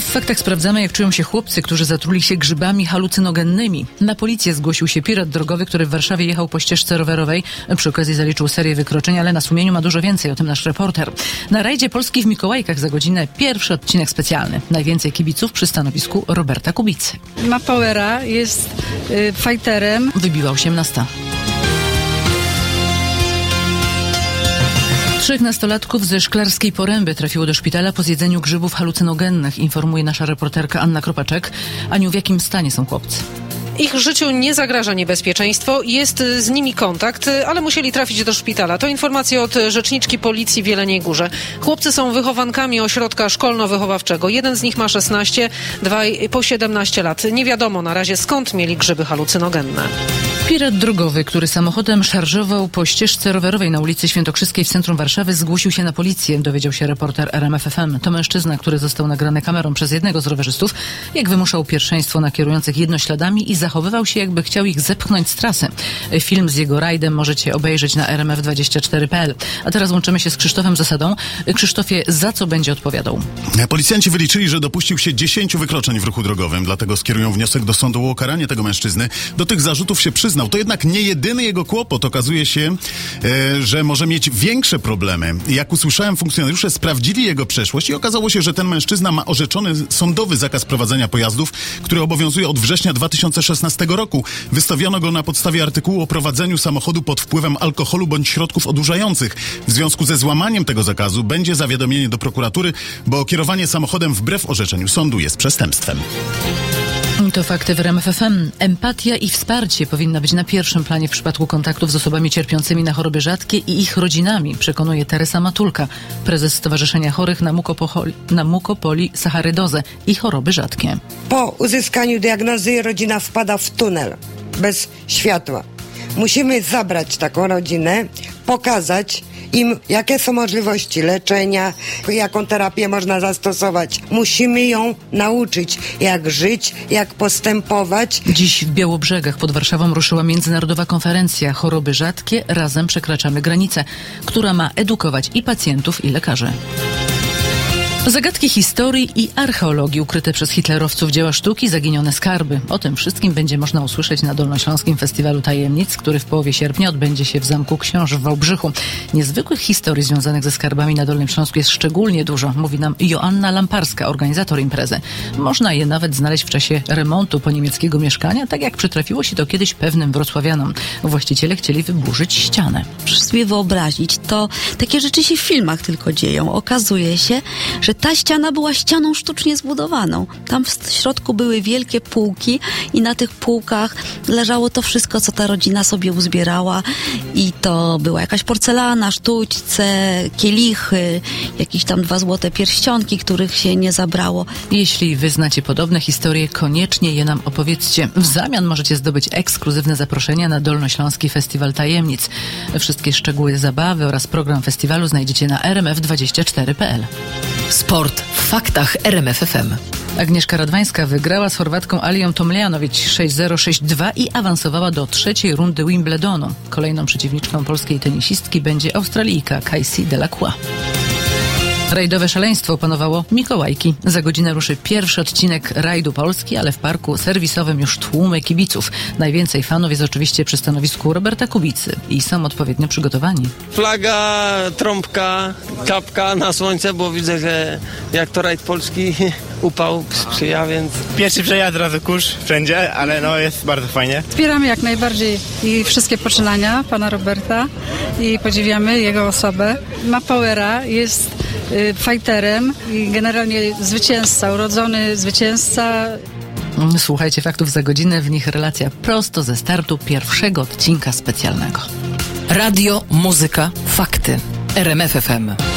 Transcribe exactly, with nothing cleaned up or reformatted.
W faktach sprawdzamy, jak czują się chłopcy, którzy zatruli się grzybami halucynogennymi. Na policję zgłosił się pirat drogowy, który w Warszawie jechał po ścieżce rowerowej. Przy okazji zaliczył serię wykroczeń, ale na sumieniu ma dużo więcej. O tym nasz reporter. Na rajdzie Polski w Mikołajkach za godzinę pierwszy odcinek specjalny. Najwięcej kibiców przy stanowisku Roberta Kubicy. Ma powera, jest y, fighterem. Wybiła osiemnasta. Trzech nastolatków ze Szklarskiej Poręby trafiło do szpitala po zjedzeniu grzybów halucynogennych, informuje nasza reporterka Anna Kropaczek. Aniu, w jakim stanie są chłopcy? Ich życiu nie zagraża niebezpieczeństwo, jest z nimi kontakt, ale musieli trafić do szpitala. To informacja od rzeczniczki policji w Jeleniej Górze. Chłopcy są wychowankami ośrodka szkolno-wychowawczego. Jeden z nich ma szesnaście, dwaj po siedemnaście lat. Nie wiadomo na razie, skąd mieli grzyby halucynogenne. Pirat drogowy, który samochodem szarżował po ścieżce rowerowej na ulicy Świętokrzyskiej w centrum Warszawy, zgłosił się na policję, dowiedział się reporter R M F F M. To mężczyzna, który został nagrany kamerą przez jednego z rowerzystów, jak wymuszał pierwszeństwo na kierujących jednośladami i zachowywał się, jakby chciał ich zepchnąć z trasy. Film z jego rajdem możecie obejrzeć na R M F dwadzieścia cztery kropka p l. A teraz łączymy się z Krzysztofem Zasadą. Krzysztofie, za co będzie odpowiadał? Policjanci wyliczyli, że dopuścił się dziesięciu wykroczeń w ruchu drogowym, dlatego skierują wniosek do sądu o ukaranie tego mężczyzny. Do tych zarzutów się przyznał. To jednak nie jedyny jego kłopot. Okazuje się, e, że może mieć większe problemy. Jak usłyszałem, funkcjonariusze sprawdzili jego przeszłość i okazało się, że ten mężczyzna ma orzeczony sądowy zakaz prowadzenia pojazdów, który obowiązuje od września dwa tysiące szesnastego roku. Wystawiono go na podstawie artykułu o prowadzeniu samochodu pod wpływem alkoholu bądź środków odurzających. W związku ze złamaniem tego zakazu będzie zawiadomienie do prokuratury, bo kierowanie samochodem wbrew orzeczeniu sądu jest przestępstwem. To fakty w R M F F M. Empatia i wsparcie powinna być na pierwszym planie w przypadku kontaktów z osobami cierpiącymi na choroby rzadkie i ich rodzinami, przekonuje Teresa Matulka, prezes Stowarzyszenia Chorych na, mukopocholi, na mukopolisacharydozę i choroby rzadkie. Po uzyskaniu diagnozy rodzina wpada w tunel bez światła. Musimy zabrać taką rodzinę, pokazać im, jakie są możliwości leczenia, jaką terapię można zastosować. Musimy ją nauczyć, jak żyć, jak postępować. Dziś w Białobrzegach pod Warszawą ruszyła międzynarodowa konferencja Choroby rzadkie, razem przekraczamy granicę, która ma edukować i pacjentów, i lekarzy. Zagadki historii i archeologii, ukryte przez hitlerowców dzieła sztuki, zaginione skarby. O tym wszystkim będzie można usłyszeć na Dolnośląskim Festiwalu Tajemnic, który w połowie sierpnia odbędzie się w Zamku Książ w Wałbrzychu. Niezwykłych historii związanych ze skarbami na Dolnym Śląsku jest szczególnie dużo, mówi nam Joanna Lamparska, organizator imprezy. Można je nawet znaleźć w czasie remontu po niemieckiego mieszkania, tak jak przytrafiło się to kiedyś pewnym wrocławianom. Właściciele chcieli wyburzyć ścianę. Proszę sobie wyobrazić, to takie rzeczy się w filmach tylko dzieją. Okazuje się, że ta ściana była ścianą sztucznie zbudowaną. Tam w środku były wielkie półki i na tych półkach leżało to wszystko, co ta rodzina sobie uzbierała, i to była jakaś porcelana, sztućce, kielichy, jakieś tam dwa złote pierścionki, których się nie zabrało. Jeśli wy znacie podobne historie, koniecznie je nam opowiedzcie. W zamian możecie zdobyć ekskluzywne zaproszenia na Dolnośląski Festiwal Tajemnic. Wszystkie szczegóły zabawy oraz program festiwalu znajdziecie na r m f dwadzieścia cztery kropka p l. Sport w faktach R M F F M. Agnieszka Radwańska wygrała z Chorwatką Alią Tomljanović sześć zero sześć dwa i awansowała do trzeciej rundy Wimbledonu. Kolejną przeciwniczką polskiej tenisistki będzie Australijka Kaisi Delacroix. Rajdowe szaleństwo opanowało Mikołajki. Za godzinę ruszy pierwszy odcinek rajdu Polski, ale w parku serwisowym już tłumy kibiców. Najwięcej fanów jest oczywiście przy stanowisku Roberta Kubicy i są odpowiednio przygotowani. Flaga, trąbka, kapka na słońce, bo widzę, że jak to rajd polski, upał sprzyja, więc... Pierwszy przejazd, razu kurz wszędzie, ale no jest bardzo fajnie. Wspieramy jak najbardziej i wszystkie poczynania pana Roberta i podziwiamy jego osobę. Ma powera, jest y, fighterem i generalnie zwycięzca, urodzony zwycięzca. Słuchajcie faktów za godzinę, w nich relacja prosto ze startu pierwszego odcinka specjalnego. Radio, muzyka, fakty. R M F F M.